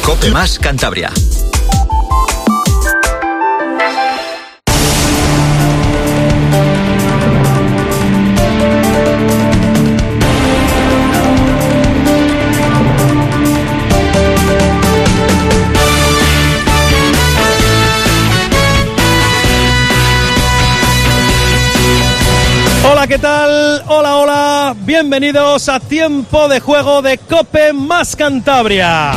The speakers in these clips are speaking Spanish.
COPE más Cantabria. Hola, ¿qué tal? Hola, hola. Bienvenidos a Tiempo de Juego de COPE más Cantabria.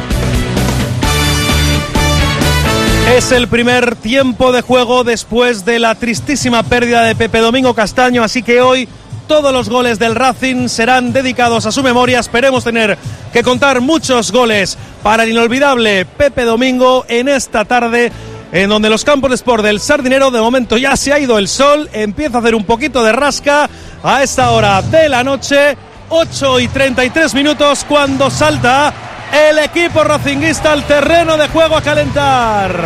Es el primer tiempo de juego después de la tristísima pérdida de Pepe Domingo Castaño, así que hoy todos los goles del Racing serán dedicados a su memoria. Esperemos tener que contar muchos goles para el inolvidable Pepe Domingo en esta tarde, en donde los campos de sport del Sardinero, de momento ya se ha ido el sol, empieza a hacer un poquito de rasca a esta hora de la noche, 8:33, cuando salta el equipo racinguista al terreno de juego a calentar.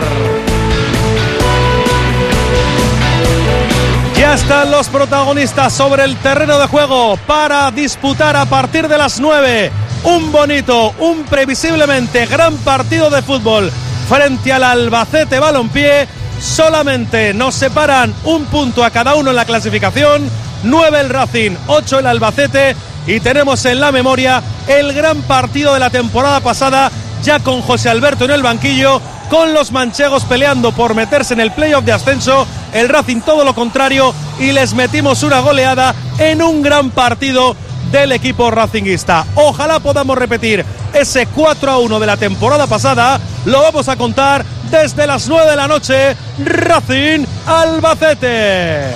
Ya están los protagonistas sobre el terreno de juego para disputar a partir de las 9 un bonito, un previsiblemente gran partido de fútbol frente al Albacete Balompié. Solamente nos separan un punto a cada uno en la clasificación, 9 el Racing, 8 el Albacete, y tenemos en la memoria el gran partido de la temporada pasada, ya con José Alberto en el banquillo, con los manchegos peleando por meterse en el playoff de ascenso, el Racing todo lo contrario, y les metimos una goleada en un gran partido del equipo racinguista. Ojalá podamos repetir ese 4-1 de la temporada pasada. Lo vamos a contar desde las 9 de la noche. Racing Albacete.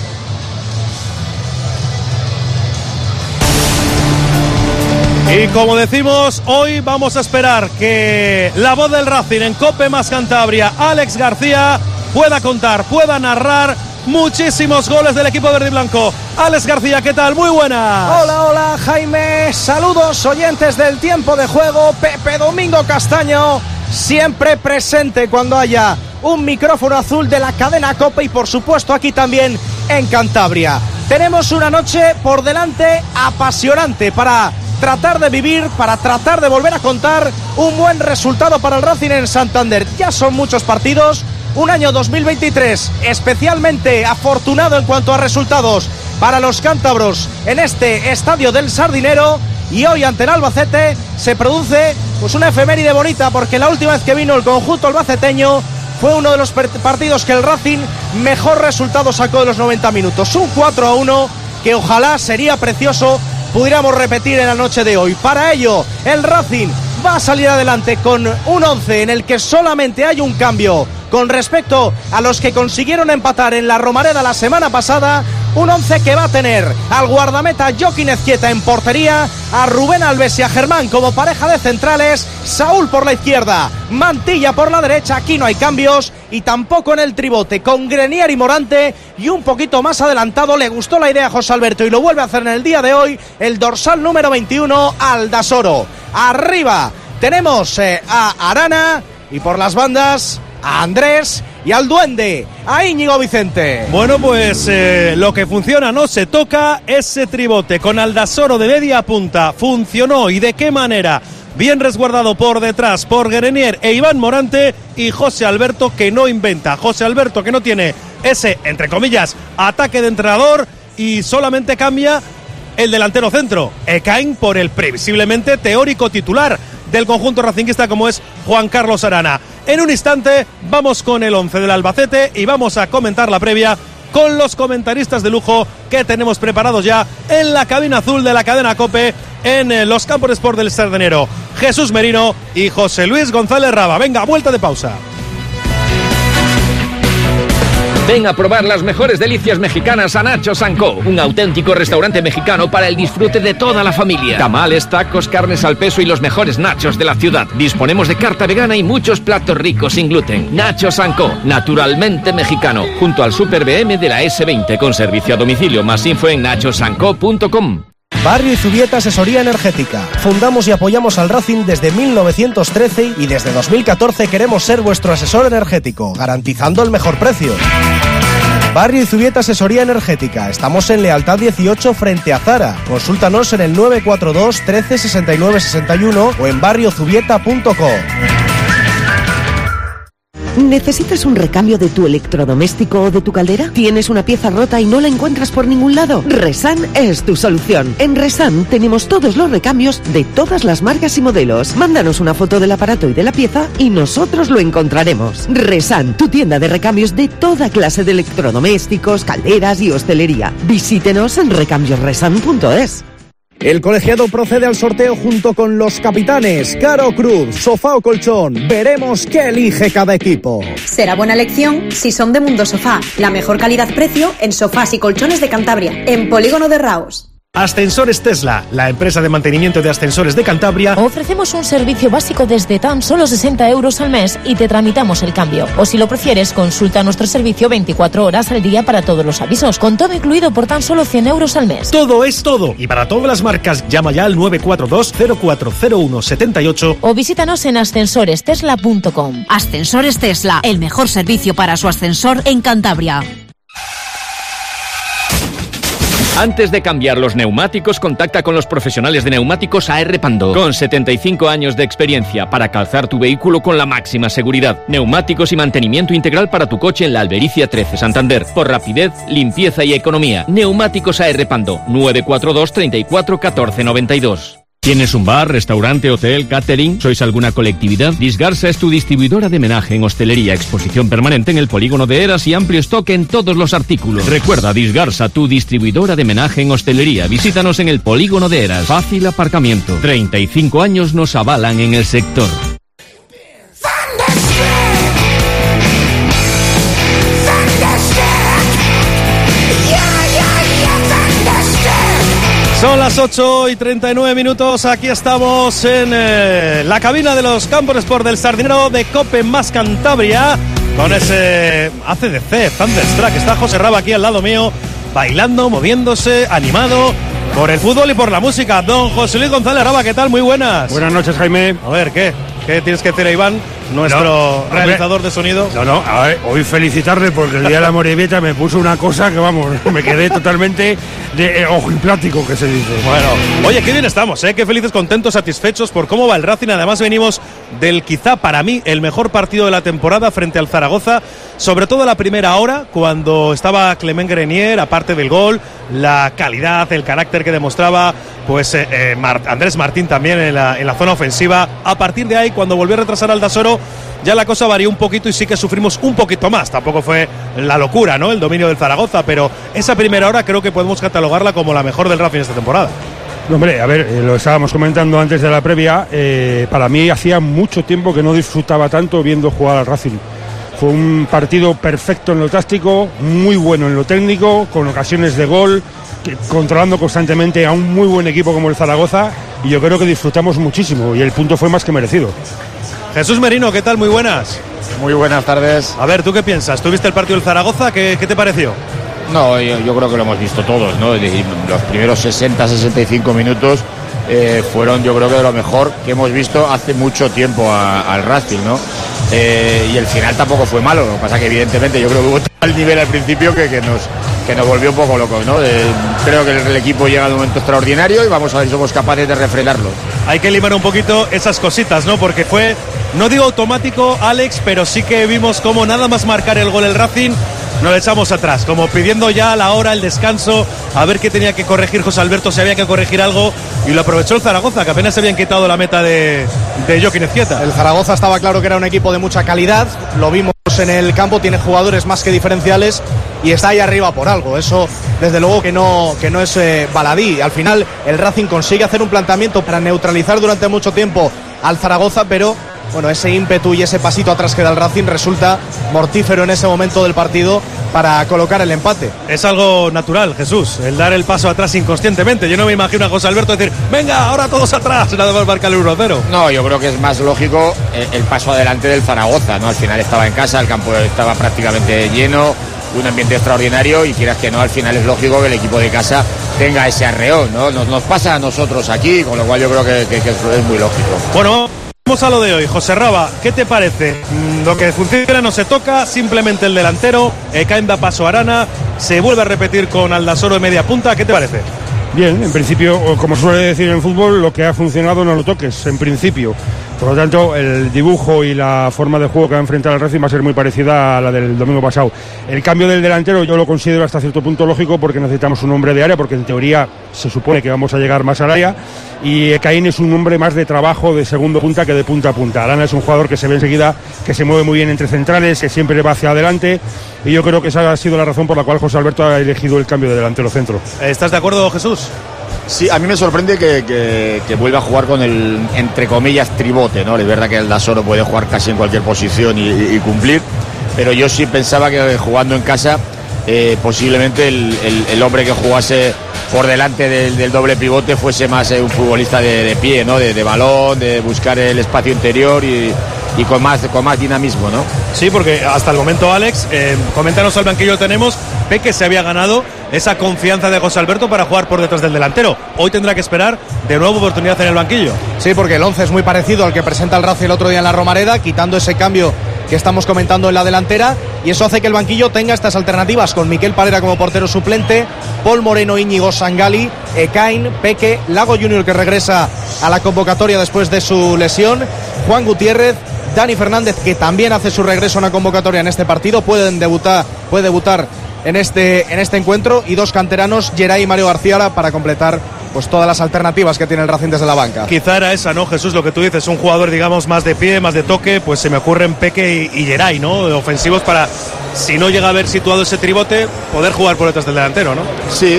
Y como decimos, hoy vamos a esperar que la voz del Racing en COPE más Cantabria, Alex García, pueda contar, pueda narrar muchísimos goles del equipo verde y blanco. Alex García, ¿qué tal? Muy buenas. Hola, hola, Jaime. Saludos, oyentes del Tiempo de Juego. Pepe Domingo Castaño, siempre presente cuando haya un micrófono azul de la cadena COPE y, por supuesto, aquí también en Cantabria. Tenemos una noche por delante apasionante para tratar de vivir, para tratar de volver a contar un buen resultado para el Racing en Santander. Ya son muchos partidos. Un año 2023 especialmente afortunado en cuanto a resultados para los cántabros en este estadio del Sardinero, y hoy ante el Albacete se produce pues una efeméride bonita, porque la última vez que vino el conjunto albaceteño fue uno de los partidos que el Racing mejor resultado sacó de los 90 minutos, un 4-1 que ojalá sería precioso pudiéramos repetir en la noche de hoy. Para ello el Racing va a salir adelante con un 11 en el que solamente hay un cambio con respecto a los que consiguieron empatar en la Romareda la semana pasada. Un 11 que va a tener al guardameta Joaquín Ezquieta en portería, a Rubén Alves y a Germán como pareja de centrales, Saúl por la izquierda, Mantilla por la derecha. Aquí no hay cambios, y tampoco en el tribote, con Grenier y Morante, y un poquito más adelantado le gustó la idea a José Alberto y lo vuelve a hacer en el día de hoy, el dorsal número 21, Aldasoro. Arriba tenemos a Arana, y por las bandas a Andrés y al Duende, a Íñigo Vicente. Bueno, pues lo que funciona no se toca. Ese tribote con Aldasoro de media punta funcionó, y de qué manera. Bien resguardado por detrás por Grenier e Iván Morante, y José Alberto que no inventa. José Alberto que no tiene ese, entre comillas, ataque de entrenador, y solamente cambia el delantero centro, Ekain, por el previsiblemente teórico titular del conjunto racinguista como es Juan Carlos Arana. En un instante vamos con el 11 del Albacete y vamos a comentar la previa con los comentaristas de lujo que tenemos preparados ya en la cabina azul de la cadena COPE en los campos de sport del Sardinero. Jesús Merino y José Luis González Raba. Venga, vuelta de pausa. Ven a probar las mejores delicias mexicanas a Nachos & Co, un auténtico restaurante mexicano para el disfrute de toda la familia. Tamales, tacos, carnes al peso y los mejores nachos de la ciudad. Disponemos de carta vegana y muchos platos ricos sin gluten. Nachos & Co, naturalmente mexicano, junto al Super BM de la S20, con servicio a domicilio. Más info en nachosandco.com. Barrio y Zubieta Asesoría Energética. Fundamos y apoyamos al Racing desde 1913 y desde 2014 queremos ser vuestro asesor energético, garantizando el mejor precio. Barrio y Zubieta Asesoría Energética. Estamos en Lealtad 18 frente a Zara. Consúltanos en el 942 13 69 61 o en barriozubieta.com. ¿Necesitas un recambio de tu electrodoméstico o de tu caldera? ¿Tienes una pieza rota y no la encuentras por ningún lado? Resan es tu solución. En Resan tenemos todos los recambios de todas las marcas y modelos. Mándanos una foto del aparato y de la pieza y nosotros lo encontraremos. Resan, tu tienda de recambios de toda clase de electrodomésticos, calderas y hostelería. Visítenos en recambiosresan.es. El colegiado procede al sorteo junto con los capitanes. Caro Cruz, sofá o colchón. Veremos qué elige cada equipo. Será buena elección si son de Mundo Sofá. La mejor calidad-precio en sofás y colchones de Cantabria. En Polígono de Raos. Ascensores Tesla, la empresa de mantenimiento de ascensores de Cantabria. Ofrecemos un servicio básico desde tan solo 60 euros al mes y te tramitamos el cambio. O si lo prefieres, consulta nuestro servicio 24 horas al día para todos los avisos, con todo incluido por tan solo 100 euros al mes. Todo es todo. Y para todas las marcas, llama ya al 942 0401 78 o visítanos en ascensorestesla.com. Ascensores Tesla, el mejor servicio para su ascensor en Cantabria. Antes de cambiar los neumáticos, contacta con los profesionales de neumáticos AR Pando, con 75 años de experiencia para calzar tu vehículo con la máxima seguridad. Neumáticos y mantenimiento integral para tu coche en la Albericia 13, Santander. Por rapidez, limpieza y economía. Neumáticos AR Pando, 942 34 14 92. ¿Tienes un bar, restaurante, hotel, catering? ¿Sois alguna colectividad? Disgarsa es tu distribuidora de menaje en hostelería, exposición permanente en el polígono de Eras y amplio stock en todos los artículos. Recuerda, Disgarsa, tu distribuidora de menaje en hostelería. Visítanos en el polígono de Eras. Fácil aparcamiento. 35 años nos avalan en el sector. Son las 8:39. Aquí estamos en la cabina de los Campos Sport del Sardinero de Cope más Cantabria, con ese ACDC Thunderstruck. Está José Raba aquí al lado mío, bailando, moviéndose, animado por el fútbol y por la música. Don José Luis González Raba, ¿qué tal? Muy buenas. Buenas noches, Jaime. A ver, ¿qué tienes que decir a Iván, nuestro realizador de sonido? No, a ver, hoy felicitarle porque el día de la Morevieta me puso una cosa que, vamos, me quedé totalmente de ojiplático, que se dice. Bueno, oye, qué bien estamos, qué felices, contentos, satisfechos por cómo va el Racing. Además venimos del quizá para mí el mejor partido de la temporada frente al Zaragoza, sobre todo la primera hora, cuando estaba Clement Grenier, aparte del gol, la calidad, el carácter que demostraba pues Andrés Martín también en la zona ofensiva. A partir de ahí, cuando volvió a retrasar Aldasoro, ya la cosa varió un poquito y sí que sufrimos un poquito más. Tampoco fue la locura, ¿no?, el dominio del Zaragoza, pero esa primera hora creo que podemos catalogarla como la mejor del Racing esta temporada. Hombre, a ver, lo estábamos comentando antes de la previa, para mí hacía mucho tiempo que no disfrutaba tanto viendo jugar al Racing. Fue un partido perfecto en lo táctico, muy bueno en lo técnico, con ocasiones de gol, controlando constantemente a un muy buen equipo como el Zaragoza, y yo creo que disfrutamos muchísimo y el punto fue más que merecido. Jesús Merino, ¿qué tal? Muy buenas. Muy buenas tardes. A ver, ¿tú qué piensas? ¿Tú viste el partido del Zaragoza? ¿Qué te pareció? No, yo creo que lo hemos visto todos, ¿no? Los primeros 60-65 minutos fueron, yo creo que de lo mejor que hemos visto hace mucho tiempo al Racing, ¿no? Y el final tampoco fue malo. Lo que pasa que evidentemente yo creo que hubo tal nivel al principio que nos volvió un poco locos, ¿no? Creo que el equipo llega a un momento extraordinario y vamos a ver si somos capaces de refrenarlo. Hay que limar un poquito esas cositas, ¿no? Porque fue, no digo automático, Alex, pero sí que vimos como nada más marcar el gol el Racing, nos le echamos atrás, como pidiendo ya la hora, el descanso, a ver qué tenía que corregir José Alberto, si había que corregir algo, y lo aprovechó el Zaragoza, que apenas se habían quitado la meta de Joaquín Ezquieta. El Zaragoza estaba claro que era un equipo de mucha calidad, lo vimos en el campo, tiene jugadores más que diferenciales y está ahí arriba por algo. Eso desde luego que no es baladí. Al final el Racing consigue hacer un planteamiento para neutralizar durante mucho tiempo al Zaragoza, pero bueno, ese ímpetu y ese pasito atrás que da el Racing resulta mortífero en ese momento del partido para colocar el empate. Es algo natural, Jesús, el dar el paso atrás inconscientemente. Yo no me imagino a José Alberto decir, venga, ahora todos atrás, nada más marcar el 1-0. No, yo creo que es más lógico el paso adelante del Zaragoza, ¿no? Al final estaba en casa, el campo estaba prácticamente lleno, un ambiente extraordinario, y quieras que no, al final es lógico que el equipo de casa tenga ese arreón, ¿no? Nos pasa a nosotros aquí, con lo cual yo creo que es muy lógico. Bueno, Vamos a lo de hoy. José Raba, ¿qué te parece? Lo que funciona no se toca, simplemente el delantero, Ekain da paso a Arana, se vuelve a repetir con Aldasoro de media punta, ¿qué te parece? Bien, en principio, como suele decir en fútbol, lo que ha funcionado no lo toques, en principio. Por lo tanto, el dibujo y la forma de juego que va a enfrentar al Racing va a ser muy parecida a la del domingo pasado. El cambio del delantero yo lo considero hasta cierto punto lógico porque necesitamos un hombre de área, porque en teoría se supone que vamos a llegar más al área, y Ekain es un hombre más de trabajo de segundo punta que de punta a punta. Arana es un jugador que se ve enseguida, que se mueve muy bien entre centrales, que siempre va hacia adelante, y yo creo que esa ha sido la razón por la cual José Alberto ha elegido el cambio de delantero centro. ¿Estás de acuerdo, Jesús? Sí, a mí me sorprende que vuelva a jugar con el, entre comillas, tribote, ¿no? Es verdad que el Dasoro puede jugar casi en cualquier posición y cumplir, pero yo sí pensaba que jugando en casa, posiblemente el hombre que jugase por delante del doble pivote fuese más un futbolista de pie, ¿no? De balón, de buscar el espacio interior y con más dinamismo, ¿no? Sí, porque hasta el momento, Alex, coméntanos al banquillo tenemos, Peque se había ganado esa confianza de José Alberto para jugar por detrás del delantero. Hoy tendrá que esperar de nuevo oportunidad en el banquillo. Sí, porque el 11 es muy parecido al que presenta el Racing el otro día en la Romareda, quitando ese cambio que estamos comentando en la delantera, y eso hace que el banquillo tenga estas alternativas con Miquel Parera como portero suplente, Paul Moreno, Íñigo Sangali, Ekain, Peque, Lago Junior, que regresa a la convocatoria después de su lesión, Juan Gutiérrez, Dani Fernández, que también hace su regreso a una convocatoria en este partido, puede debutar en este encuentro, y dos canteranos, Geray y Mario García, para completar pues todas las alternativas que tiene el Racing desde la banca. Quizá era esa, ¿no, Jesús? Lo que tú dices, un jugador, digamos, más de pie, más de toque, pues se me ocurren Peque y Geray, ¿no? Ofensivos para, si no llega a haber situado ese tribote, poder jugar por detrás del delantero, ¿no? Sí,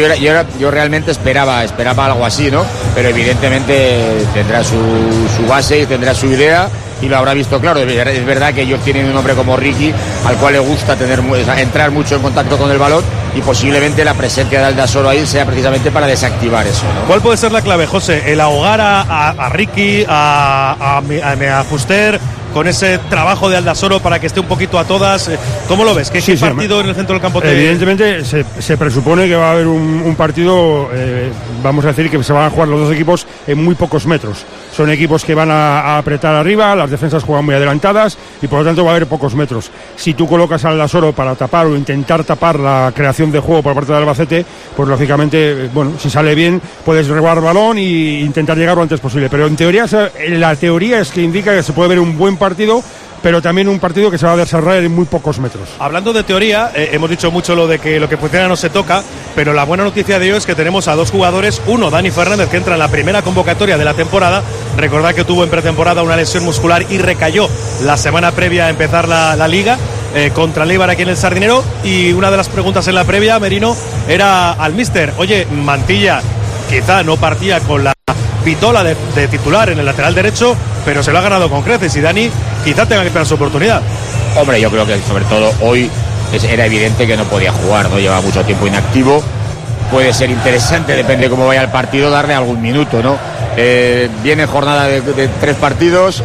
yo realmente esperaba algo así, ¿no? Pero evidentemente tendrá su base y tendrá su idea, y lo habrá visto claro. Es verdad que ellos tienen un hombre como Ricky, al cual le gusta entrar mucho en contacto con el balón, y posiblemente la presencia de Aldasoro ahí sea precisamente para desactivar eso, ¿no? ¿Cuál puede ser la clave, José? ¿El ahogar a Ricky, a Fuster, con ese trabajo de Aldasoro para que esté un poquito a todas? ¿Cómo lo ves? ¿Qué partido en el centro del campo te... Evidentemente se presupone que va a haber un partido, vamos a decir que se van a jugar los dos equipos en muy pocos metros. Son equipos que van a apretar arriba, las defensas juegan muy adelantadas y por lo tanto va a haber pocos metros. Si tú colocas al Aldasoro para tapar o intentar tapar la creación de juego por parte del Albacete, pues lógicamente, bueno, si sale bien puedes regar balón e intentar llegar lo antes posible. Pero en teoría, la teoría es que indica que se puede ver un buen partido, pero también un partido que se va a desarrollar en muy pocos metros. Hablando de teoría, hemos dicho mucho lo de que lo que funciona no se toca, pero la buena noticia de hoy es que tenemos a dos jugadores, uno, Dani Fernández, que entra en la primera convocatoria de la temporada. Recordad que tuvo en pretemporada una lesión muscular y recayó la semana previa a empezar la liga contra el Eibar aquí en el Sardinero, y una de las preguntas en la previa, Merino, era al míster, oye, Mantilla quizá no partía con la pitola de titular en el lateral derecho, pero se lo ha ganado con creces, y Dani quizá tenga que esperar su oportunidad. Hombre, yo creo que sobre todo hoy era evidente que no podía jugar, ¿no? Lleva mucho tiempo inactivo. Puede ser interesante, depende de cómo vaya el partido, darle algún minuto, ¿no? Viene jornada de 3 partidos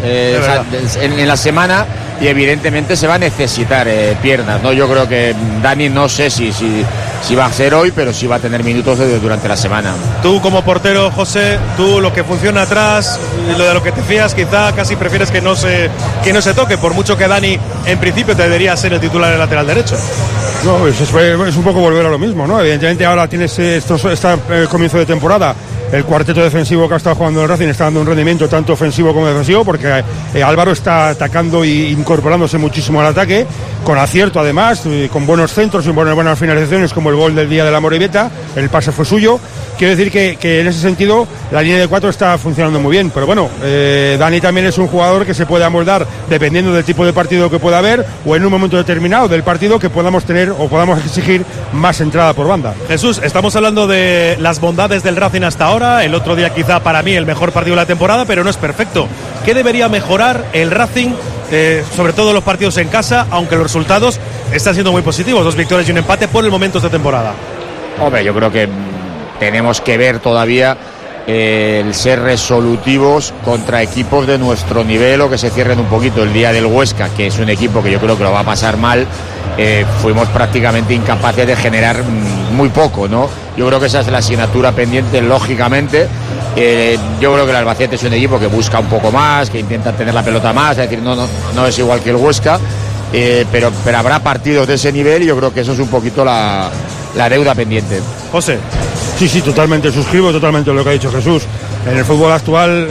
en la semana, y evidentemente se va a necesitar piernas, ¿no? Yo creo que Dani, no sé si va a ser hoy, pero sí va a tener minutos durante la semana. Tú como portero, José, tú lo que funciona atrás, lo de lo que te fías, quizá casi prefieres que no se toque, por mucho que Dani en principio te debería ser el titular en el lateral derecho. No, es un poco volver a lo mismo, ¿no? Evidentemente ahora tienes comienzo de temporada. El cuarteto defensivo que ha estado jugando el Racing está dando un rendimiento tanto ofensivo como defensivo, porque Álvaro está atacando e incorporándose muchísimo al ataque, con acierto además, con buenos centros y buenas finalizaciones, como el gol del día de la Morevieta. El pase fue suyo. Quiero decir que en ese sentido la línea de 4 está funcionando muy bien, pero bueno, Dani también es un jugador que se puede amoldar dependiendo del tipo de partido que pueda haber, o en un momento determinado del partido que podamos tener o podamos exigir más entrada por banda. Jesús, estamos hablando de las bondades del Racing hasta ahora. El otro día quizá para mí el mejor partido de la temporada, pero no es perfecto. ¿Qué debería mejorar el Racing, sobre todo los partidos en casa, aunque los resultados están siendo muy positivos? 2 victorias y un empate por el momento esta temporada. Hombre, yo creo que tenemos que ver todavía el ser resolutivos contra equipos de nuestro nivel, o que se cierren un poquito. El día del Huesca, que es un equipo que yo creo que lo va a pasar mal, fuimos prácticamente incapaces de generar muy poco, ¿no? Yo creo que esa es la asignatura pendiente, lógicamente, Yo creo que el Albacete es un equipo que busca un poco más, que intenta tener la pelota más, es decir, no es igual que el Huesca, pero habrá partidos de ese nivel y yo creo que eso es un poquito la deuda pendiente. José. Sí, totalmente, suscribo totalmente lo que ha dicho Jesús. En el fútbol actual,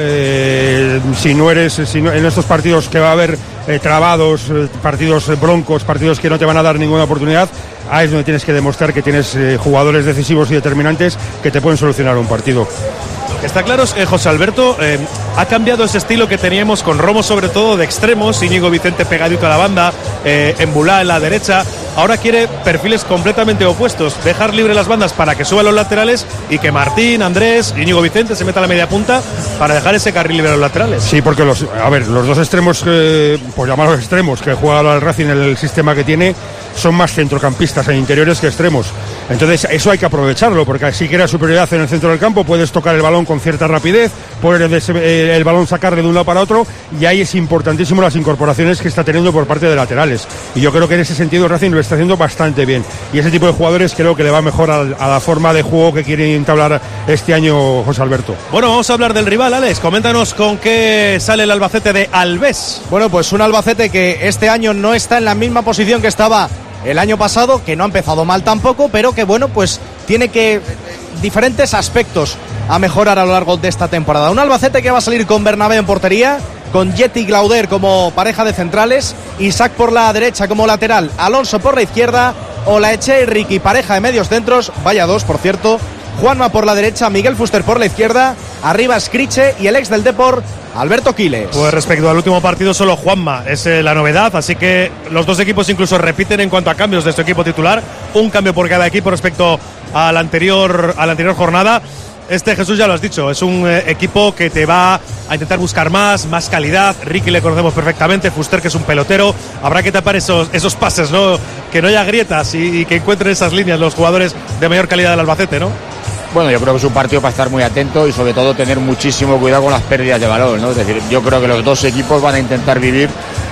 si no en estos partidos que va a haber trabados, partidos broncos, partidos que no te van a dar ninguna oportunidad, ahí es donde tienes que demostrar que tienes jugadores decisivos y determinantes que te pueden solucionar un partido. Está claro, José Alberto, ha cambiado ese estilo que teníamos con Romo, sobre todo de extremos, Íñigo Vicente pegadito a la banda, Embulá en la derecha. Ahora quiere perfiles completamente opuestos, dejar libre las bandas para que suban los laterales y que Martín, Andrés, Íñigo Vicente se meta a la media punta para dejar ese carril libre a los laterales. Sí, porque los dos extremos, por llamarlos extremos, que juega el Racing en el sistema que tiene, son más centrocampistas en interiores que extremos. Entonces eso hay que aprovecharlo, porque si quieres superioridad en el centro del campo puedes tocar el balón con cierta rapidez, poder el balón sacarle de un lado para otro, y ahí es importantísimo las incorporaciones que está teniendo por parte de laterales, y yo creo que en ese sentido Racing lo está haciendo bastante bien, y ese tipo de jugadores creo que le va mejor a la forma de juego que quiere entablar este año José Alberto. Bueno, vamos a hablar del rival. Alex, coméntanos con qué sale el Albacete de Alves. Bueno, pues un Albacete que este año no está en la misma posición que estaba el año pasado, que no ha empezado mal tampoco, pero que bueno, pues tiene que diferentes aspectos a mejorar a lo largo de esta temporada. Un Albacete que va a salir con Bernabé en portería, con Yeti Glauder como pareja de centrales, Isaac por la derecha como lateral, Alonso por la izquierda, Olaechea y Ricky pareja de medios centros, vaya dos por cierto, Juanma por la derecha, Miguel Fuster por la izquierda, arriba Scriche y el ex del Depor, Alberto Quiles. Pues respecto al último partido, solo Juanma es la novedad, así que los dos equipos incluso repiten en cuanto a cambios de este equipo titular, un cambio por cada equipo respecto a la anterior jornada. Jesús, ya lo has dicho, es un equipo que te va a intentar buscar más calidad. Ricky le conocemos perfectamente, Fuster, que es un pelotero, habrá que tapar esos pases, ¿no? Que no haya grietas y que encuentren esas líneas los jugadores de mayor calidad del Albacete, ¿no? Bueno, yo creo que es un partido para estar muy atento y sobre todo tener muchísimo cuidado con las pérdidas de balón, ¿no? Es decir, yo creo que los dos equipos van a intentar vivir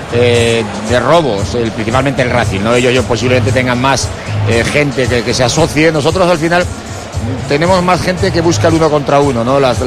de robos, principalmente el Racing, ¿no? Ellos posiblemente tengan más gente que se asocie. Nosotros al final tenemos más gente que busca el uno contra uno, ¿no? Las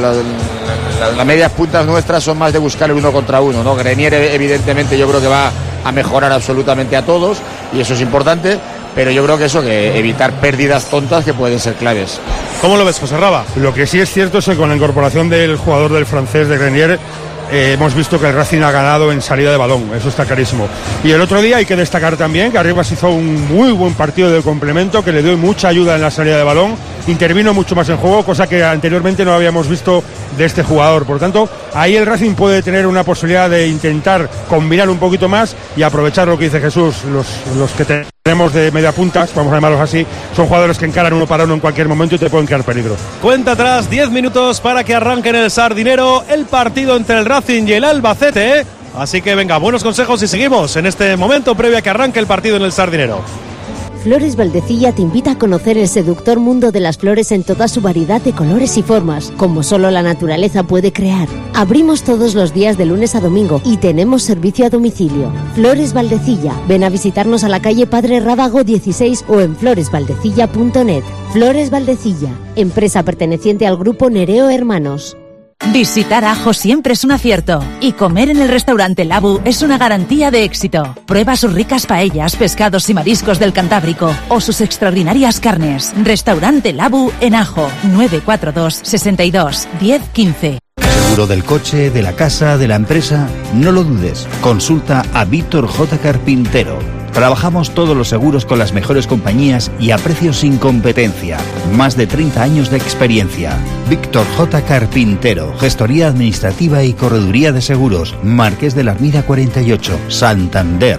medias puntas nuestras son más de buscar el uno contra uno, ¿no? Grenier evidentemente yo creo que va a mejorar absolutamente a todos y eso es importante, pero yo creo que evitar pérdidas tontas que pueden ser claves. ¿Cómo lo ves, José Raba? Lo que sí es cierto es que con la incorporación del jugador del francés de Grenier hemos visto que el Racing ha ganado en salida de balón, eso está clarísimo. Y el otro día hay que destacar también que Arribas hizo un muy buen partido de complemento, que le dio mucha ayuda en la salida de balón, intervino mucho más en juego, cosa que anteriormente no habíamos visto de este jugador. Por tanto, ahí el Racing puede tener una posibilidad de intentar combinar un poquito más y aprovechar lo que dice Jesús, los que tenemos de media puntas, vamos a llamarlos así, son jugadores que encaran uno para uno en cualquier momento y te pueden crear peligro. Cuenta atrás, 10 minutos para que arranque en el Sardinero el partido entre el Racing y el Albacete, ¿eh? Así que venga, buenos consejos y seguimos en este momento previo a que arranque el partido en el Sardinero. Flores Valdecilla te invita a conocer el seductor mundo de las flores en toda su variedad de colores y formas, como solo la naturaleza puede crear. Abrimos todos los días de lunes a domingo y tenemos servicio a domicilio. Flores Valdecilla, ven a visitarnos a la calle Padre Rábago 16 o en floresvaldecilla.net. Flores Valdecilla, empresa perteneciente al grupo Nereo Hermanos. Visitar Ajo siempre es un acierto y comer en el restaurante Labu es una garantía de éxito. Prueba sus ricas paellas, pescados y mariscos del Cantábrico o sus extraordinarias carnes. Restaurante Labu en Ajo, 942 62 10 15. ¿Seguro del coche, de la casa, de la empresa? No lo dudes. Consulta a Víctor J. Carpintero. Trabajamos todos los seguros con las mejores compañías y a precios sin competencia. Más de 30 años de experiencia. Víctor J. Carpintero, gestoría administrativa y correduría de seguros. Marqués de la Armida 48, Santander.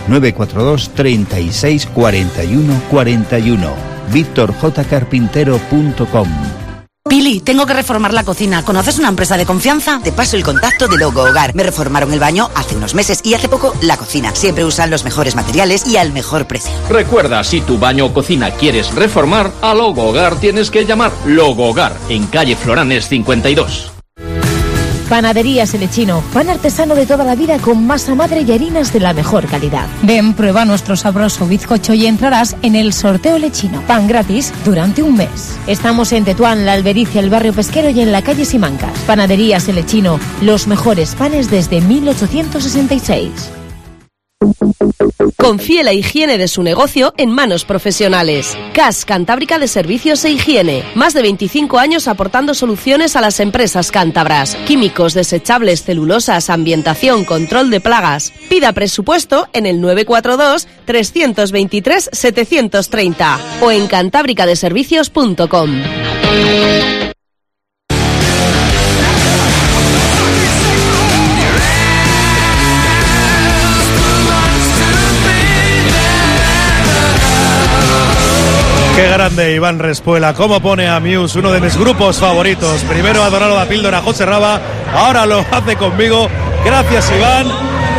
942 36 41 41. VictorJCarpintero.com. Pili, tengo que reformar la cocina. ¿Conoces una empresa de confianza? Te paso el contacto de Logo Hogar. Me reformaron el baño hace unos meses y hace poco la cocina. Siempre usan los mejores materiales y al mejor precio. Recuerda, si tu baño o cocina quieres reformar, a Logo Hogar tienes que llamar. Logo Hogar, en calle Floranes 52. Panaderías El Lechino, pan artesano de toda la vida con masa madre y harinas de la mejor calidad. Ven, prueba nuestro sabroso bizcocho y entrarás en el sorteo Lechino. Pan gratis durante un mes. Estamos en Tetuán, La Albericia, el barrio pesquero y en la calle Simancas. Panaderías El Lechino, los mejores panes desde 1866. Confíe la higiene de su negocio en manos profesionales. CAS Cantábrica de Servicios e Higiene. Más de 25 años aportando soluciones a las empresas cántabras. Químicos, desechables, celulosas, ambientación, control de plagas. Pida presupuesto en el 942-323-730 o en cantábricadeservicios.com. Qué grande Iván Respuela, cómo pone a Muse, uno de mis grupos favoritos. Primero ha donado la píldora a José Raba, ahora lo hace conmigo. Gracias, Iván.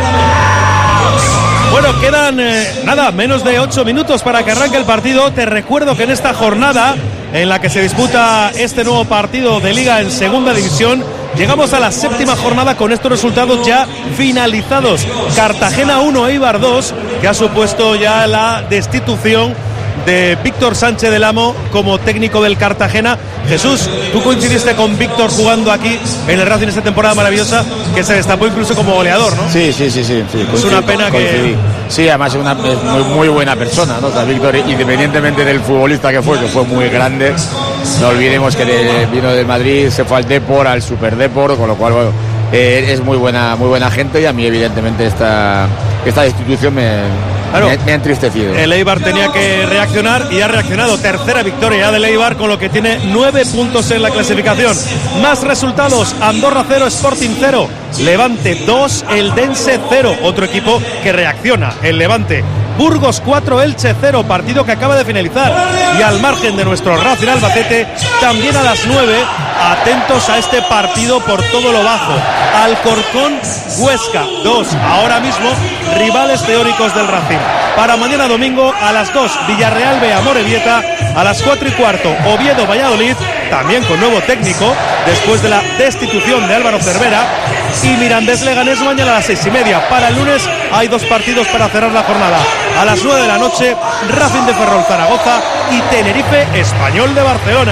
Bueno, quedan menos de 8 minutos para que arranque el partido. Te recuerdo que en esta jornada en la que se disputa este nuevo partido de Liga en Segunda División, llegamos a la 7ª jornada con estos resultados ya finalizados. Cartagena 1, Eibar 2, que ha supuesto ya la destitución de Víctor Sánchez del Amo como técnico del Cartagena. Jesús, tú coincidiste con Víctor jugando aquí en el Racing esta temporada maravillosa, que se destapó incluso como goleador, ¿no? Sí. Es una pena que... Sí, además es muy buena persona, ¿no? O sea, Víctor, independientemente del futbolista que fue muy grande, no olvidemos que vino del Madrid, se fue al Depor, al Super Depor, con lo cual, bueno, es muy buena gente, y a mí evidentemente esta destitución me ha entristecido. El Eibar tenía que reaccionar y ha reaccionado. Tercera victoria ya del Eibar, con lo que tiene 9 puntos en la clasificación. Más resultados: Andorra 0, Sporting 0, Levante 2, Eldense 0. Otro equipo que reacciona, el Levante. Burgos 4, Elche 0, partido que acaba de finalizar. Y al margen de nuestro Racing Albacete, también a las 9, atentos a este partido por todo lo bajo. Alcorcón, Huesca 2, ahora mismo rivales teóricos del Racing. Para mañana domingo a las 2, Villarreal B, Amorebieta. A las 4:15, Oviedo, Valladolid, también con nuevo técnico, después de la destitución de Álvaro Cervera. Y Mirandés Leganés mañana a las 6:30. Para el lunes hay 2 partidos para cerrar la jornada. A las 9 de la noche, Racing de Ferrol Zaragoza y Tenerife Español de Barcelona.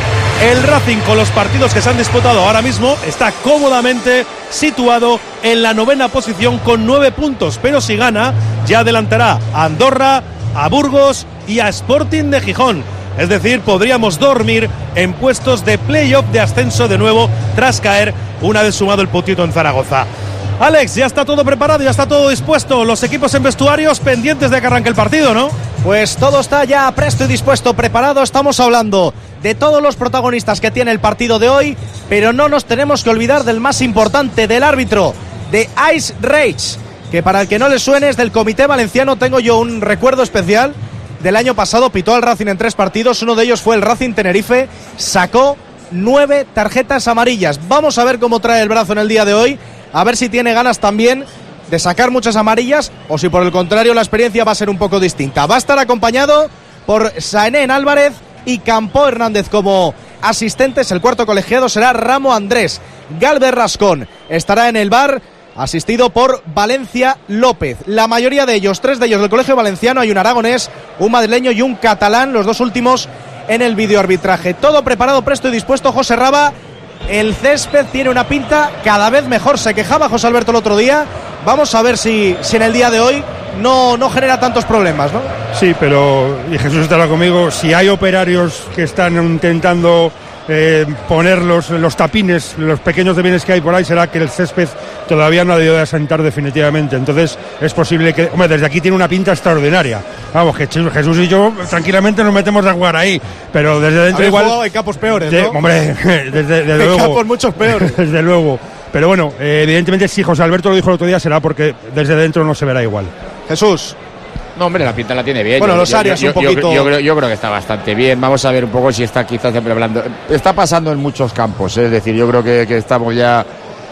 El Racing, con los partidos que se han disputado ahora mismo, está cómodamente situado en la 9ª posición con 9 puntos, pero si gana ya adelantará a Andorra, a Burgos y a Sporting de Gijón. Es decir, podríamos dormir en puestos de playoff de ascenso de nuevo tras caer una vez sumado el puntito en Zaragoza. Alex, ya está todo preparado, ya está todo dispuesto. Los equipos en vestuarios pendientes de que arranque el partido, ¿no? Pues todo está ya presto y dispuesto, preparado. Estamos hablando de todos los protagonistas que tiene el partido de hoy, pero no nos tenemos que olvidar del más importante, del árbitro, de Ice Rage, que para el que no le suene es del Comité Valenciano. Tengo yo un recuerdo especial del año pasado, pitó al Racing en 3 partidos, uno de ellos fue el Racing Tenerife, sacó 9 tarjetas amarillas. Vamos a ver cómo trae el brazo en el día de hoy, a ver si tiene ganas también de sacar muchas amarillas o si por el contrario la experiencia va a ser un poco distinta. Va a estar acompañado por Saenén Álvarez y Campo Hernández como asistentes. El cuarto colegiado será Ramo Andrés. Galvez Rascón estará en el bar, asistido por Valencia López. La mayoría de ellos, 3 de ellos del Colegio Valenciano, hay un aragonés, un madrileño y un catalán, los 2 últimos en el videoarbitraje. Todo preparado, presto y dispuesto. José Raba, el césped tiene una pinta cada vez mejor. Se quejaba José Alberto el otro día. Vamos a ver si en el día de hoy no genera tantos problemas, ¿no? Sí, pero, y Jesús estará conmigo, si hay operarios que están intentando poner los tapines, los pequeños tapines que hay por ahí, será que el césped todavía no ha debido de asentar definitivamente. Entonces es posible que, hombre, desde aquí tiene una pinta extraordinaria. Vamos, que Jesús y yo tranquilamente nos metemos a jugar ahí, pero desde dentro igual hay capos peores, ¿no? Hombre, desde luego. Hay capos muchos peores. Desde luego. Pero bueno, evidentemente si José Alberto lo dijo el otro día será porque desde dentro no se verá igual. Jesús. No, hombre, la pinta la tiene bien. Bueno, los Arias un poquito. Yo creo que está bastante bien. Vamos a ver un poco si está quizás siempre hablando. Está pasando en muchos campos, es decir, yo creo que estamos ya.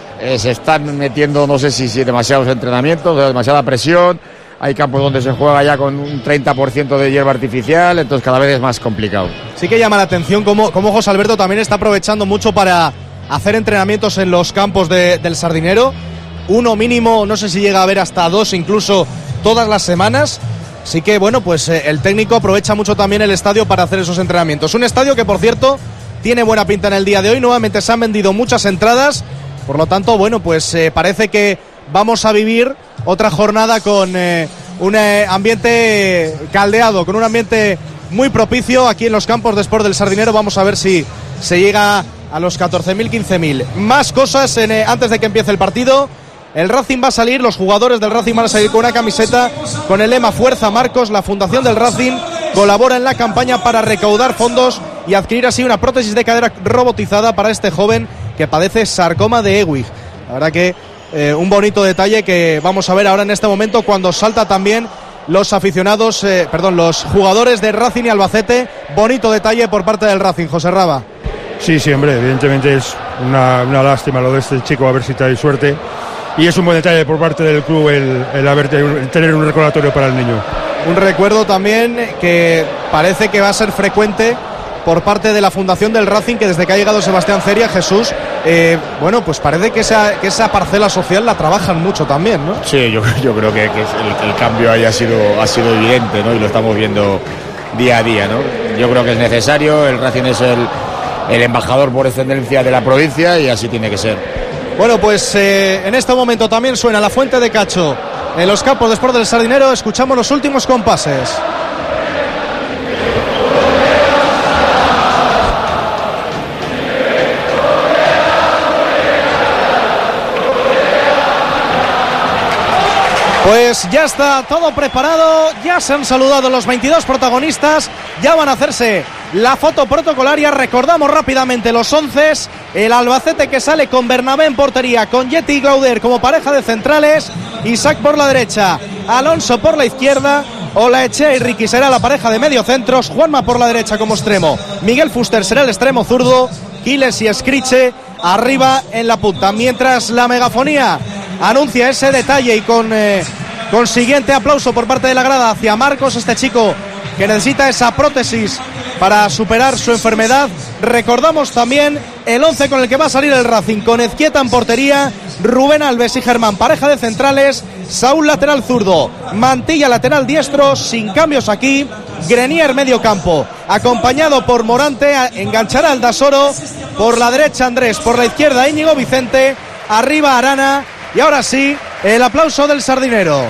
Se están metiendo, no sé si demasiados entrenamientos, demasiada presión. Hay campos donde se juega ya con un 30% de hierba artificial, entonces cada vez es más complicado. Sí que llama la atención cómo José Alberto también está aprovechando mucho para hacer entrenamientos en los campos del Sardinero, uno mínimo, no sé si llega a haber hasta 2 incluso todas las semanas. Así que bueno, pues el técnico aprovecha mucho también el estadio para hacer esos entrenamientos. Un estadio que, por cierto, tiene buena pinta en el día de hoy. Nuevamente se han vendido muchas entradas, por lo tanto, bueno, pues parece que vamos a vivir otra jornada con un ambiente caldeado, con un ambiente muy propicio aquí en los campos de Sport del Sardinero. Vamos a ver si se llega a los 14.000, 15.000. Más cosas antes de que empiece el partido. El Racing va a salir, los jugadores del Racing van a salir con una camiseta con el lema Fuerza Marcos. La Fundación del Racing colabora en la campaña para recaudar fondos y adquirir así una prótesis de cadera robotizada para este joven que padece sarcoma de Ewig. La verdad que un bonito detalle que vamos a ver ahora en este momento cuando salta también los aficionados, los jugadores de Racing y Albacete. Bonito detalle por parte del Racing, José Raba. Sí, hombre, evidentemente es una lástima lo de este chico, a ver si trae suerte. Y es un buen detalle por parte del club el tener un recordatorio para el niño. Un recuerdo también que parece que va a ser frecuente por parte de la Fundación del Racing, que desde que ha llegado Sebastián Ceria, Jesús, pues parece que esa parcela social la trabajan mucho también, ¿no? Sí, yo creo que el cambio ahí ha sido evidente, ¿no? Y lo estamos viendo día a día, ¿no? Yo creo que es necesario, el Racing es el embajador por excelencia de la provincia y así tiene que ser. Bueno, pues en este momento también suena la Fuente de Cacho en los campos de Sport del Sardinero. Escuchamos los últimos compases. Pues ya está todo preparado, ya se han saludado los 22 protagonistas, ya van a hacerse la foto protocolaria. Recordamos rápidamente los 11: el Albacete que sale con Bernabé en portería, con Yeti y Glauder como pareja de centrales, Isaac por la derecha, Alonso por la izquierda, Olaechea y Ricky será la pareja de mediocentros, Juanma por la derecha como extremo, Miguel Fuster será el extremo zurdo, Quiles y Escriche arriba en la punta. Mientras la megafonía anuncia ese detalle y con consiguiente aplauso por parte de la grada hacia Marcos, este chico que necesita esa prótesis para superar su enfermedad. Recordamos también el 11 con el que va a salir el Racing, con Ezquieta en portería, Rubén Alves y Germán pareja de centrales, Saúl lateral zurdo, Mantilla lateral diestro, sin cambios aquí, Grenier medio campo, acompañado por Morante, enganchará al Dasoro, por la derecha Andrés, por la izquierda Íñigo Vicente, arriba Arana. Y ahora sí, el aplauso del Sardinero.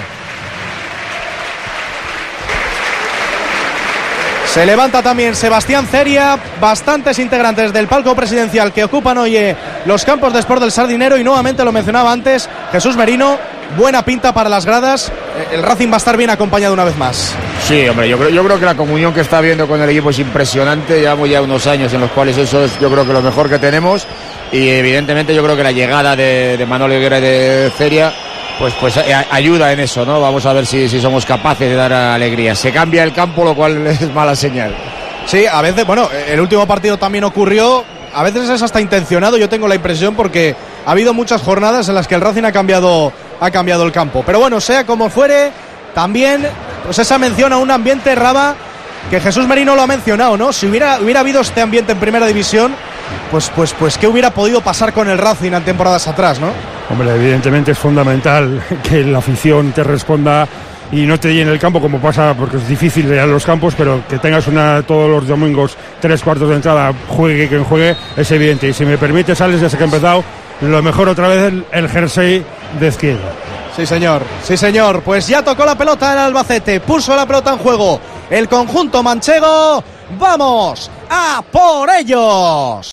Se levanta también Sebastián Ceria, bastantes integrantes del palco presidencial que ocupan hoy los campos de Sport del Sardinero, y nuevamente lo mencionaba antes Jesús Merino, buena pinta para las gradas. El Racing va a estar bien acompañado una vez más. Sí, hombre, yo creo que la comunión que está habiendo con el equipo es impresionante. Llevamos ya unos años en los cuales eso es, yo creo que lo mejor que tenemos, y evidentemente yo creo que la llegada de Manuel Higuera y de Ceria pues ayuda en eso, ¿no? Vamos a ver si somos capaces de dar alegría. Se cambia el campo, lo cual es mala señal. Sí, a veces, bueno, el último partido también ocurrió, a veces es hasta intencionado, yo tengo la impresión, porque ha habido muchas jornadas en las que el Racing ha cambiado el campo. Pero bueno, sea como fuere, también pues esa mención a un ambiente, Raba, que Jesús Merino lo ha mencionado, ¿no? Si hubiera habido este ambiente en primera división, pues ¿qué hubiera podido pasar con el Racing en temporadas atrás, no? Hombre, evidentemente es fundamental que la afición te responda y no te llene el campo, como pasa, porque es difícil llenar los campos, pero que tengas todos los domingos 3/4 de entrada, juegue quien juegue, es evidente. Y si me permite, sales desde que ha empezado, lo mejor otra vez el jersey de izquierda. Sí, señor. Pues ya tocó la pelota el Albacete, puso la pelota en juego el conjunto manchego. ¡Vamos a por ellos!